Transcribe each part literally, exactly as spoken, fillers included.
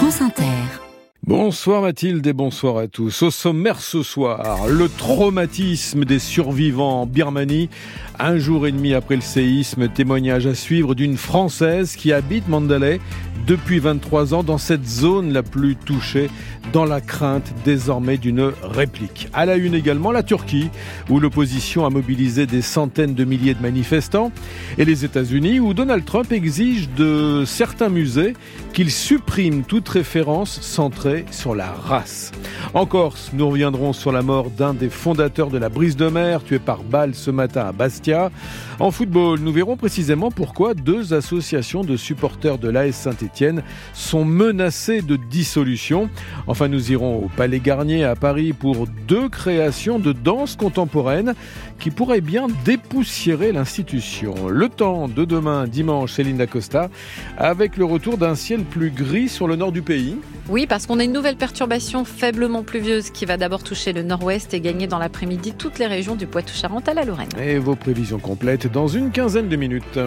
France Inter. Bonsoir Mathilde et bonsoir à tous. Au sommaire ce soir, le traumatisme des survivants en Birmanie. Un jour et demi après le séisme, témoignage à suivre d'une Française qui habite Mandalay depuis vingt-trois ans dans cette zone la plus touchée, dans la crainte désormais d'une réplique. À la une également, la Turquie, où l'opposition a mobilisé des centaines de milliers de manifestants, et les États-Unis, où Donald Trump exige de certains musées qu'ils suppriment toute référence centrée sur la race. En Corse, nous reviendrons sur la mort d'un des fondateurs de la Brise de Mer, tué par balle ce matin à Bastia. En football, nous verrons précisément pourquoi deux associations de supporters de l'A S Saint-Étienne sont menacées de dissolution. Enfin, nous irons au Palais Garnier à Paris pour deux créations de danse contemporaine qui pourraient bien dépoussiérer l'institution. Le temps de demain, dimanche, Céline Dacosta, avec le retour d'un ciel plus gris sur le nord du pays. Oui, parce qu'on a une nouvelle perturbation faiblement pluvieuse qui va d'abord toucher le nord-ouest et gagner dans l'après-midi toutes les régions du Poitou-Charentes à la Lorraine. Et vos prévisions complètes dans une quinzaine de minutes.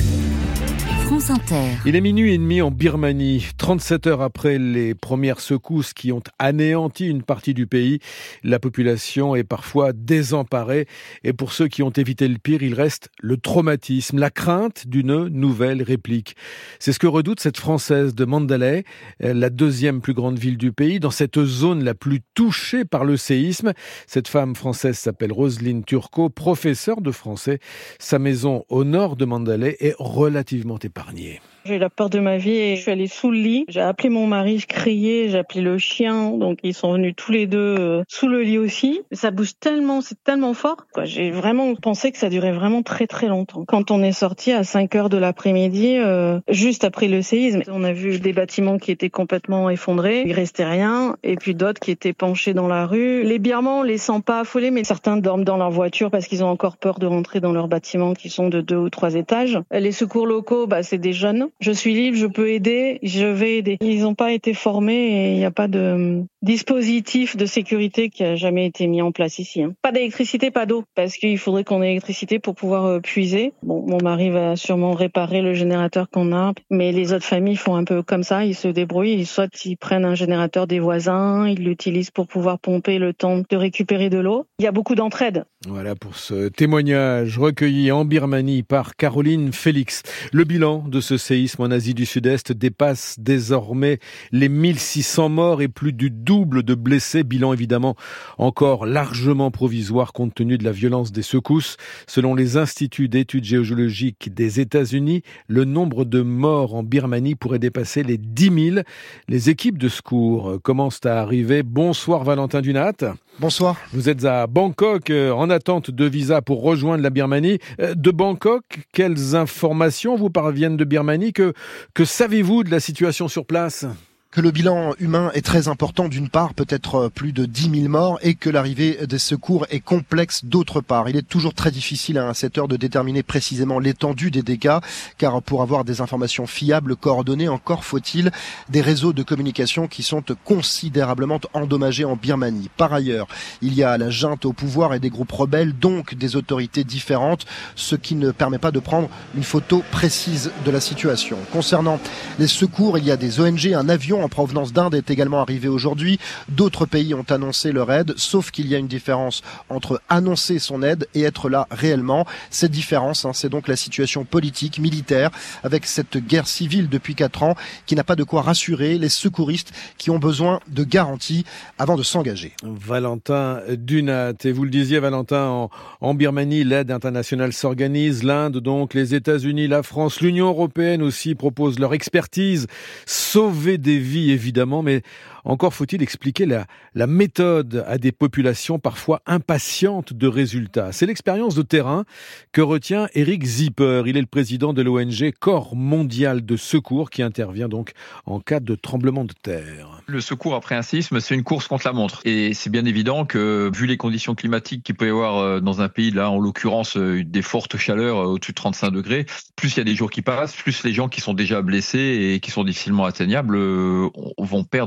France Inter. Il est minuit et demi en Birmanie. trente-sept heures après les premières secousses qui ont anéanti une partie du pays, la population est parfois désemparée. Et pour ceux qui ont évité le pire, il reste le traumatisme, la crainte d'une nouvelle réplique. C'est ce que redoute cette Française de Mandalay, la deuxième plus grande ville du pays, dans cette zone la plus touchée par le séisme. Cette femme française s'appelle Roselyne Turcot, professeure de français. Sa maison au nord de Mandalay est relativement épargnée. J'ai eu la peur de ma vie et je suis allée sous le lit. J'ai appelé mon mari, je criais, j'ai appelé le chien. Donc ils sont venus tous les deux euh, sous le lit aussi. Ça bouge tellement, c'est tellement fort, quoi. J'ai vraiment pensé que ça durait vraiment très très longtemps. Quand on est sorti à cinq heures de l'après-midi, euh, juste après le séisme, on a vu des bâtiments qui étaient complètement effondrés. Il restait rien. Et puis d'autres qui étaient penchés dans la rue. Les Birmans, on les sent pas affolés, mais certains dorment dans leur voiture parce qu'ils ont encore peur de rentrer dans leurs bâtiments qui sont de deux ou trois étages. Les secours locaux, bah, c'est des jeunes. Je suis libre, je peux aider, je vais aider. Ils n'ont pas été formés et il n'y a pas de dispositif de sécurité qui a jamais été mis en place ici. Hein. Pas d'électricité, pas d'eau, parce qu'il faudrait qu'on ait l'électricité pour pouvoir euh, puiser. Bon, mon mari va sûrement réparer le générateur qu'on a, mais les autres familles font un peu comme ça, ils se débrouillent. Soit ils prennent un générateur des voisins, ils l'utilisent pour pouvoir pomper le temps de récupérer de l'eau. Il y a beaucoup d'entraide. Voilà pour ce témoignage recueilli en Birmanie par Caroline Félix. Le bilan de ce séisme en Asie du Sud-Est dépasse désormais les mille six cents morts et plus du double de blessés. Bilan évidemment encore largement provisoire compte tenu de la violence des secousses. Selon les instituts d'études géologiques des États-Unis, le nombre de morts en Birmanie pourrait dépasser les dix mille. Les équipes de secours commencent à arriver. Bonsoir Valentin Dunat. Bonsoir. Vous êtes à Bangkok euh, en attente de visa pour rejoindre la Birmanie. Euh, de Bangkok, quelles informations vous parviennent de Birmanie? Que, que savez-vous de la situation sur place ? Que le bilan humain est très important d'une part, peut-être plus de dix mille morts, et que l'arrivée des secours est complexe d'autre part. Il est toujours très difficile à cette heure de déterminer précisément l'étendue des dégâts, car pour avoir des informations fiables, coordonnées, encore faut-il des réseaux de communication qui sont considérablement endommagés en Birmanie. Par ailleurs, il y a la junte au pouvoir et des groupes rebelles, donc des autorités différentes, ce qui ne permet pas de prendre une photo précise de la situation. Concernant les secours, il y a des O N G, un avion en provenance d'Inde est également arrivé aujourd'hui. D'autres pays ont annoncé leur aide, sauf qu'il y a une différence entre annoncer son aide et être là réellement. Cette différence, hein, c'est donc la situation politique, militaire, avec cette guerre civile depuis quatre ans qui n'a pas de quoi rassurer les secouristes qui ont besoin de garanties avant de s'engager. Valentin Dunat, et vous le disiez Valentin, en, en Birmanie, l'aide internationale s'organise. L'Inde donc, les États-Unis, la France, l'Union européenne aussi proposent leur expertise. Sauver des vies évidemment, mais encore faut-il expliquer la, la méthode à des populations parfois impatientes de résultats. C'est l'expérience de terrain que retient Eric Zipper. Il est le président de l'O N G Corps mondial de secours qui intervient donc en cas de tremblement de terre. Le secours après un séisme, c'est une course contre la montre. Et c'est bien évident que, vu les conditions climatiques qu'il peut y avoir dans un pays, là en l'occurrence des fortes chaleurs au-dessus de trente-cinq degrés, plus il y a des jours qui passent, plus les gens qui sont déjà blessés et qui sont difficilement atteignables vont perdre des chances.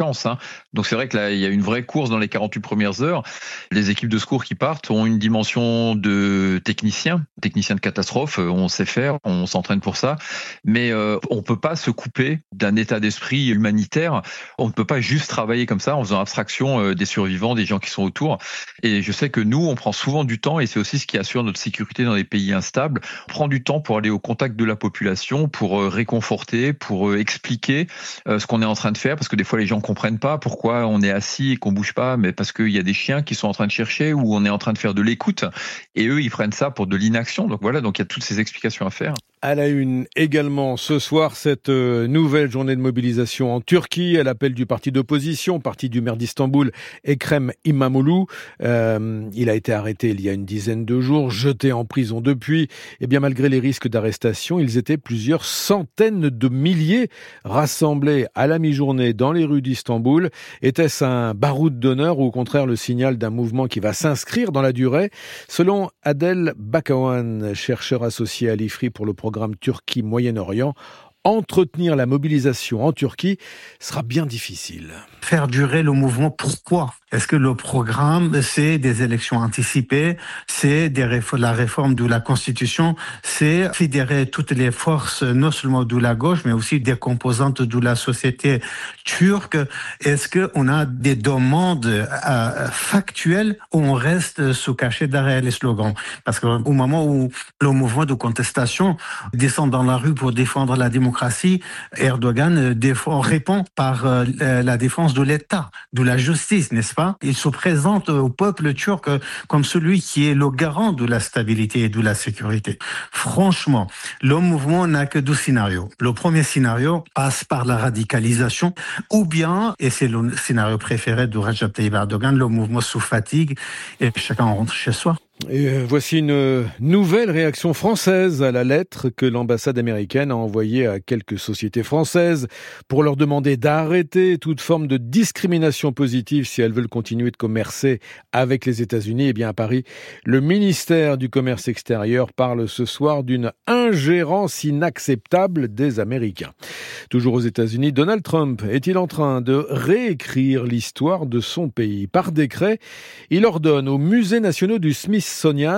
d'urgence. Hein. Donc c'est vrai que là, il y a une vraie course dans les quarante-huit premières heures. Les équipes de secours qui partent ont une dimension de technicien, technicien de catastrophe. On sait faire, on s'entraîne pour ça. Mais euh, on peut pas se couper d'un état d'esprit humanitaire. On ne peut pas juste travailler comme ça en faisant abstraction euh, des survivants, des gens qui sont autour. Et je sais que nous, on prend souvent du temps et c'est aussi ce qui assure notre sécurité dans les pays instables. On prend du temps pour aller au contact de la population, pour euh, réconforter, pour euh, expliquer euh, ce qu'on est en train de faire, parce que des fois les gens comprennent pas pourquoi on est assis et qu'on bouge pas, mais parce qu'il y a des chiens qui sont en train de chercher ou on est en train de faire de l'écoute et eux ils prennent ça pour de l'inaction. Donc voilà, donc il y a toutes ces explications à faire. À la une également ce soir, cette euh, nouvelle journée de mobilisation en Turquie à l'appel du parti d'opposition, parti du maire d'Istanbul, Ekrem İmamoğlu. Euh, il a été arrêté il y a une dizaine de jours, jeté en prison depuis. Et bien malgré les risques d'arrestation, ils étaient plusieurs centaines de milliers rassemblés à la mi-journée dans les rues d'Istanbul. Était-ce un baroud d'honneur ou au contraire le signal d'un mouvement qui va s'inscrire dans la durée? Selon Adel Bakawan, chercheur associé à l'I F R I pour le programme Turquie-Moyen-Orient, entretenir la mobilisation en Turquie sera bien difficile. Faire durer le mouvement, pourquoi? Est-ce que le programme, c'est des élections anticipées, c'est des réf- la réforme de la Constitution, c'est fédérer toutes les forces, non seulement de la gauche, mais aussi des composantes de la société turque? Est-ce qu'on a des demandes euh, factuelles ou on reste sous cachet derrière les slogans? Parce qu'au moment où le mouvement de contestation descend dans la rue pour défendre la démocratie, Erdogan défend, répond par euh, la défense de l'État, de la justice, n'est-ce pas? Il se présente au peuple turc comme celui qui est le garant de la stabilité et de la sécurité. Franchement, le mouvement n'a que deux scénarios. Le premier scénario passe par la radicalisation, ou bien, et c'est le scénario préféré de Recep Tayyip Erdogan, le mouvement se fatigue et chacun rentre chez soi. Et voici une nouvelle réaction française à la lettre que l'ambassade américaine a envoyée à quelques sociétés françaises pour leur demander d'arrêter toute forme de discrimination positive si elles veulent continuer de commercer avec les États-Unis. Et bien à Paris, le ministère du Commerce extérieur parle ce soir d'une ingérence inacceptable des Américains. Toujours aux États-Unis, Donald Trump est-il en train de réécrire l'histoire de son pays? Par décret, il ordonne aux musées nationaux du Smithsonian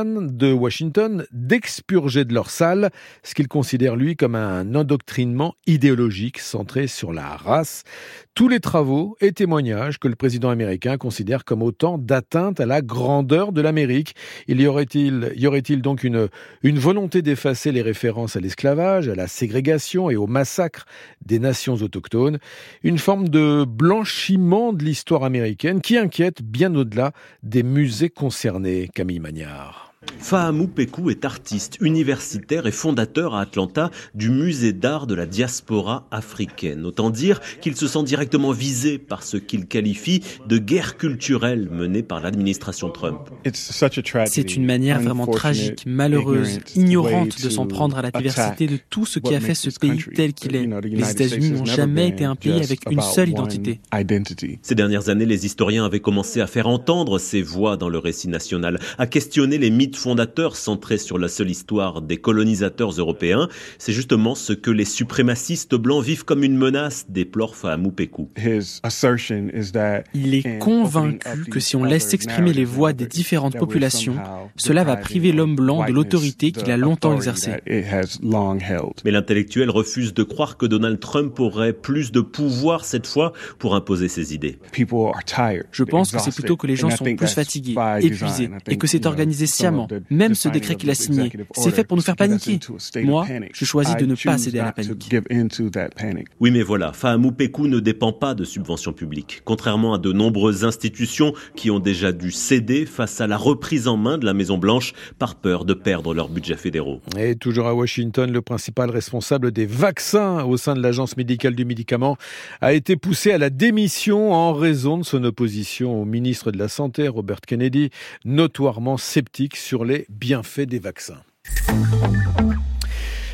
de Washington d'expurger de leur salle ce qu'il considère, lui, comme un endoctrinement idéologique centré sur la race. Tous les travaux et témoignages que le président américain considère comme autant d'atteinte à la grandeur de l'Amérique. Il y aurait-il, y aurait-il donc une, une volonté d'effacer les références à l'esclavage, à la ségrégation et au massacre des nations autochtones? Une forme de blanchiment de l'histoire américaine qui inquiète bien au-delà des musées concernés. Camille Magnard. Fahamou Pekou est artiste, universitaire et fondateur à Atlanta du musée d'art de la diaspora africaine. Autant dire qu'il se sent directement visé par ce qu'il qualifie de guerre culturelle menée par l'administration Trump. C'est une manière vraiment tragique, malheureuse, ignorante de s'en prendre à la diversité de tout ce qui a fait ce pays tel qu'il est. Les États-Unis n'ont jamais été un pays avec une seule identité. Ces dernières années, les historiens avaient commencé à faire entendre ces voix dans le récit national, à questionner les mythes fondateur centré sur la seule histoire des colonisateurs européens. C'est justement ce que les suprémacistes blancs vivent comme une menace, déplore Fahamou Pekou. Il est convaincu que si on laisse s'exprimer les voix des différentes populations, cela va priver l'homme blanc de l'autorité qu'il a longtemps exercée. Mais l'intellectuel refuse de croire que Donald Trump aurait plus de pouvoir cette fois pour imposer ses idées. Je pense que c'est plutôt que les gens sont plus fatigués, épuisés, et que c'est organisé sciemment. Même ce décret qu'il a signé, c'est fait pour nous faire paniquer. Moi, je choisis de ne pas céder à la panique. Oui, mais voilà, Fahamou Pekou ne dépend pas de subventions publiques. Contrairement à de nombreuses institutions qui ont déjà dû céder face à la reprise en main de la Maison-Blanche par peur de perdre leurs budgets fédéraux. Et toujours à Washington, le principal responsable des vaccins au sein de l'Agence médicale du médicament a été poussé à la démission en raison de son opposition au ministre de la Santé, Robert Kennedy, notoirement sceptique sur les bienfaits des vaccins.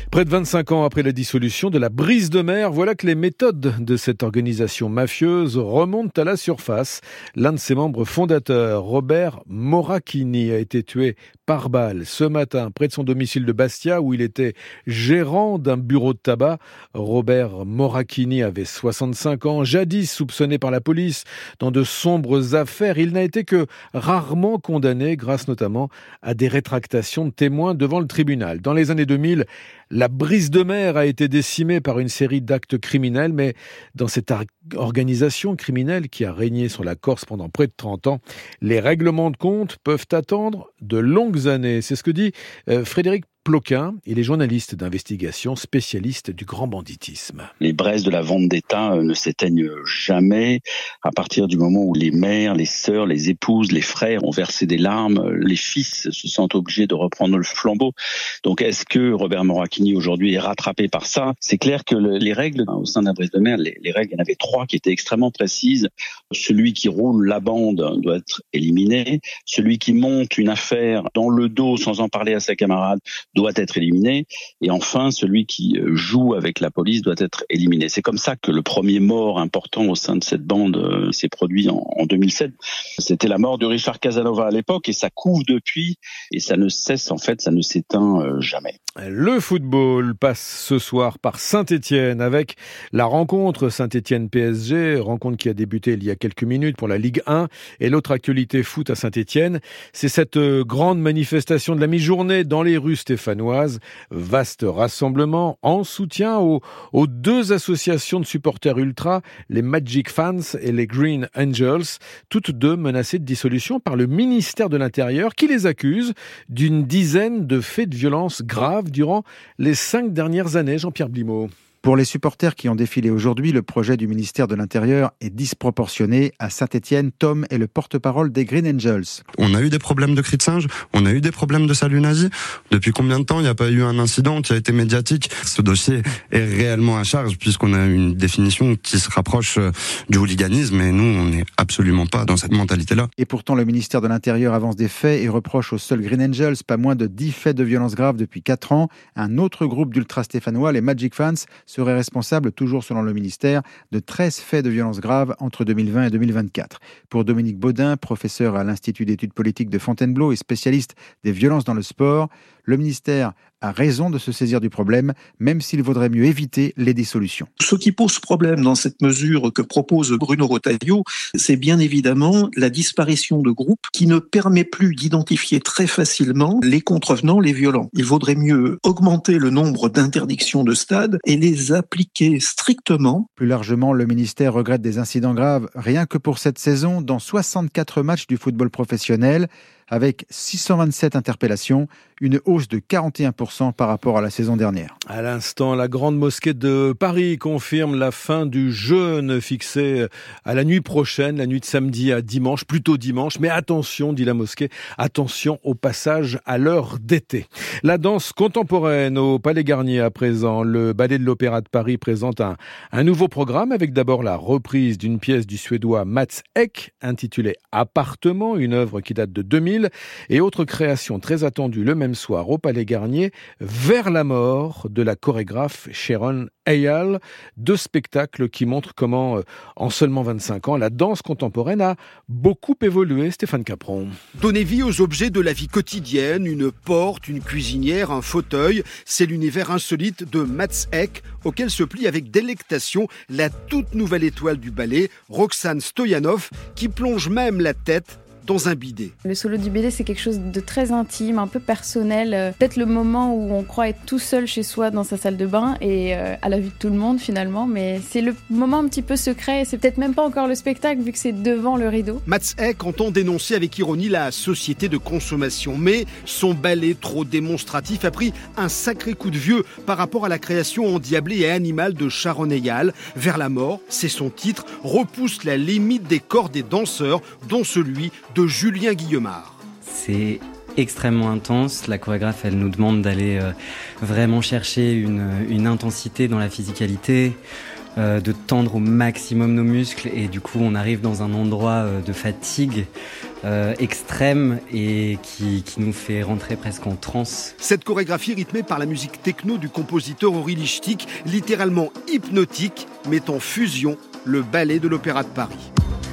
Près de vingt-cinq ans après la dissolution de la Brise de Mer, voilà que les méthodes de cette organisation mafieuse remontent à la surface. L'un de ses membres fondateurs, Robert Morachini, a été tué par balle ce matin près de son domicile de Bastia où il était gérant d'un bureau de tabac. Robert Morachini avait soixante-cinq ans, jadis soupçonné par la police dans de sombres affaires. Il n'a été que rarement condamné grâce notamment à des rétractations de témoins devant le tribunal. Dans les années deux mille, la Brise de Mer a été décimée par une série d'actes criminels, mais dans cette organisation criminelle qui a régné sur la Corse pendant près de trente ans, les règlements de compte peuvent attendre de longues années. C'est ce que dit euh, Frédéric Ploquin. Il est journaliste d'investigation, spécialiste du grand banditisme. Les braises de la vendetta ne s'éteignent jamais à partir du moment où les mères, les sœurs, les épouses, les frères ont versé des larmes, les fils se sentent obligés de reprendre le flambeau. Donc est-ce que Robert Morachini aujourd'hui est rattrapé par ça? C'est clair que le, les règles au sein de la Brise de Mer, les, les règles, il y en avait trois qui étaient extrêmement précises. Celui qui roule la bande doit être éliminé. Celui qui monte une affaire dans le dos sans en parler à ses camarades doit être éliminé. Et enfin, celui qui joue avec la police doit être éliminé. C'est comme ça que le premier mort important au sein de cette bande euh, s'est produit en, en deux mille sept. C'était la mort de Richard Casanova à l'époque et ça couve depuis et ça ne cesse en fait, ça ne s'éteint euh, jamais. Le football passe ce soir par Saint-Étienne avec la rencontre Saint-Étienne-P S G, rencontre qui a débuté il y a quelques minutes pour la Ligue un. Et l'autre actualité foot à Saint-Étienne, c'est cette grande manifestation de la mi-journée dans les rues stéphanoises. Vaste rassemblement en soutien aux, aux deux associations de supporters ultra, les Magic Fans et les Green Angels, toutes deux menacées de dissolution par le ministère de l'Intérieur qui les accuse d'une dizaine de faits de violence graves durant les cinq dernières années. Jean-Pierre Blimaud. Pour les supporters qui ont défilé aujourd'hui, le projet du ministère de l'Intérieur est disproportionné. À Saint-Étienne, Tom est le porte-parole des Green Angels. On a eu des problèmes de cris de singe, on a eu des problèmes de salut nazi. Depuis combien de temps il n'y a pas eu un incident qui a été médiatique? Ce dossier est réellement à charge puisqu'on a une définition qui se rapproche du hooliganisme et nous, on n'est absolument pas dans cette mentalité-là. Et pourtant, le ministère de l'Intérieur avance des faits et reproche aux seuls Green Angels pas moins de dix faits de violence grave depuis quatre ans. Un autre groupe d'ultra-stéphanois, les Magic Fans, serait responsable, toujours selon le ministère, de treize faits de violence grave entre deux mille vingt et deux mille vingt-quatre. Pour Dominique Baudin, professeur à l'Institut d'études politiques de Fontainebleau et spécialiste des violences dans le sport, le ministère a raison de se saisir du problème, même s'il vaudrait mieux éviter les dissolutions. Ce qui pose problème dans cette mesure que propose Bruno Retailleau, c'est bien évidemment la disparition de groupes qui ne permet plus d'identifier très facilement les contrevenants, les violents. Il vaudrait mieux augmenter le nombre d'interdictions de stade et les appliquer strictement. Plus largement, le ministère regrette des incidents graves rien que pour cette saison dans soixante-quatre matchs du football professionnel, avec six cent vingt-sept interpellations, une hausse de quarante et un pour cent par rapport à la saison dernière. À l'instant, la Grande Mosquée de Paris confirme la fin du jeûne fixé à la nuit prochaine, la nuit de samedi à dimanche, plutôt dimanche. Mais attention, dit la mosquée, attention au passage à l'heure d'été. La danse contemporaine au Palais Garnier à présent. Le Ballet de l'Opéra de Paris présente un, un nouveau programme avec d'abord la reprise d'une pièce du Suédois Mats Ek intitulée Appartement, une œuvre qui date de deux mille. Et autre création très attendue le même soir au Palais Garnier, Vers la mort de la chorégraphe Sharon Eyal. Deux spectacles qui montrent comment, en seulement vingt-cinq ans, la danse contemporaine a beaucoup évolué. Stéphane Capron. Donner vie aux objets de la vie quotidienne, une porte, une cuisinière, un fauteuil, c'est l'univers insolite de Mats Ek, auquel se plie avec délectation la toute nouvelle étoile du ballet, Roxane Stoyanov, qui plonge même la tête dans un bidet. Le solo du bidet, c'est quelque chose de très intime, un peu personnel. Peut-être le moment où on croit être tout seul chez soi dans sa salle de bain et euh, à la vue de tout le monde finalement, mais c'est le moment un petit peu secret. C'est peut-être même pas encore le spectacle vu que c'est devant le rideau. Mats Ek entend dénoncer avec ironie la société de consommation, mais son ballet trop démonstratif a pris un sacré coup de vieux par rapport à la création endiablée et animale de Sharon Eyal. Vers la mort, c'est son titre, repousse la limite des corps des danseurs, dont celui de Julien Guillemard. C'est extrêmement intense. La chorégraphe, elle nous demande d'aller euh, vraiment chercher une, une intensité dans la physicalité, euh, de tendre au maximum nos muscles et du coup on arrive dans un endroit euh, de fatigue euh, extrême et qui, qui nous fait rentrer presque en transe. Cette chorégraphie rythmée par la musique techno du compositeur Henri Lichtig, littéralement hypnotique, met en fusion le ballet de l'Opéra de Paris.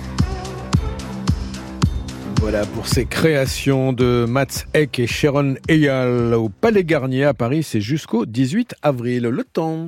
Voilà pour ces créations de Mats Ek et Sharon Eyal au Palais Garnier à Paris, c'est jusqu'au dix-huit avril. Le temps.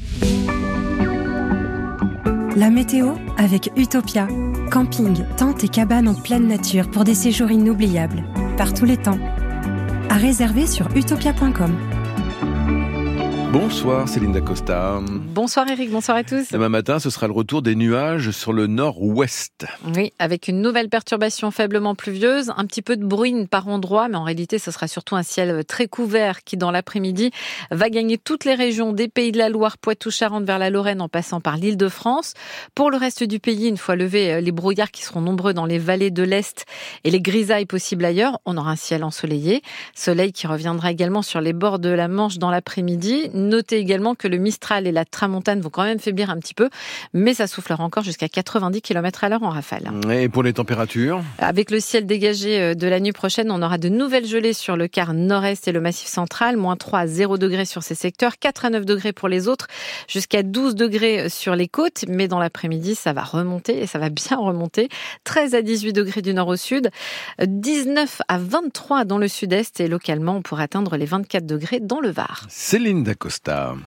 La météo avec Utopia. Camping, tente et cabane en pleine nature pour des séjours inoubliables, par tous les temps. À réserver sur utopia point com. Bonsoir Céline Dacosta. Bonsoir Eric, bonsoir à tous. Demain matin, ce sera le retour des nuages sur le nord-ouest. Oui, avec une nouvelle perturbation faiblement pluvieuse, un petit peu de bruine par endroits, mais en réalité, ce sera surtout un ciel très couvert qui, dans l'après-midi, va gagner toutes les régions des Pays de la Loire, Poitou-Charentes vers la Lorraine en passant par l'Île-de-France. Pour le reste du pays, une fois levés les brouillards qui seront nombreux dans les vallées de l'Est et les grisailles possibles ailleurs, on aura un ciel ensoleillé. Soleil qui reviendra également sur les bords de la Manche dans l'après-midi. Notez également que le Mistral et la Tramontane vont quand même faiblir un petit peu, mais ça soufflera encore jusqu'à quatre-vingt-dix kilomètres à l'heure en rafale. Et pour les températures ? Avec le ciel dégagé de la nuit prochaine, on aura de nouvelles gelées sur le quart nord-est et le massif central, moins trois à zéro degrés sur ces secteurs, quatre à neuf degrés pour les autres, jusqu'à douze degrés sur les côtes, mais dans l'après-midi, ça va remonter et ça va bien remonter. treize à dix-huit degrés du nord au sud, dix-neuf à vingt-trois dans le sud-est et localement, on pourrait atteindre les vingt-quatre degrés dans le Var. Céline Dacosta.